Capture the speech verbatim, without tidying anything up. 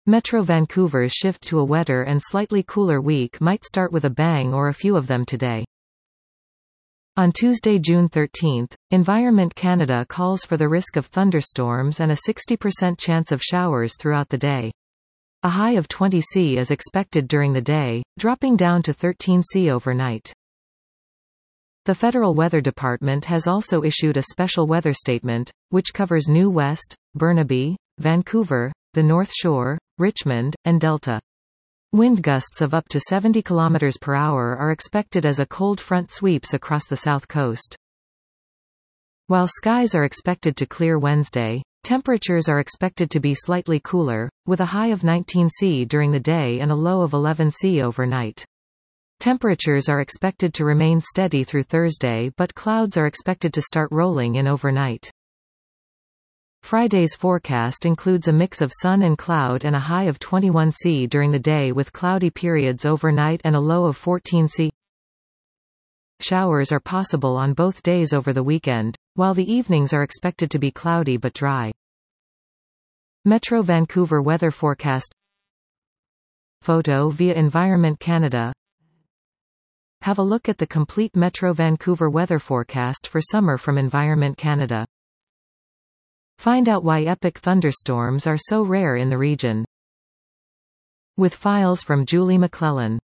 Metro Vancouver's shift to a wetter and slightly cooler week might start with a bang or a few of them today. On Tuesday, June thirteenth, Environment Canada calls for the risk of thunderstorms and a sixty percent chance of showers throughout the day. A high of twenty C is expected during the day, dropping down to thirteen C overnight. The Federal Weather Department has also issued a special weather statement, which covers New West, Burnaby, Vancouver, the North Shore, Richmond, and Delta. Wind gusts of up to seventy kilometers per hour are expected as a cold front sweeps across the south coast. While skies are expected to clear Wednesday, temperatures are expected to be slightly cooler, with a high of nineteen C during the day and a low of eleven C overnight. Temperatures are expected to remain steady through Thursday, but clouds are expected to start rolling in overnight. Friday's forecast includes a mix of sun and cloud and a high of twenty-one C during the day with cloudy periods overnight and a low of fourteen C. Showers are possible on both days over the weekend, while the evenings are expected to be cloudy but dry. Metro Vancouver weather forecast. Photo via Environment Canada. Have a look at the complete Metro Vancouver weather forecast for summer from Environment Canada. Find out why epic thunderstorms are so rare in the region. With files from Julie McClellan.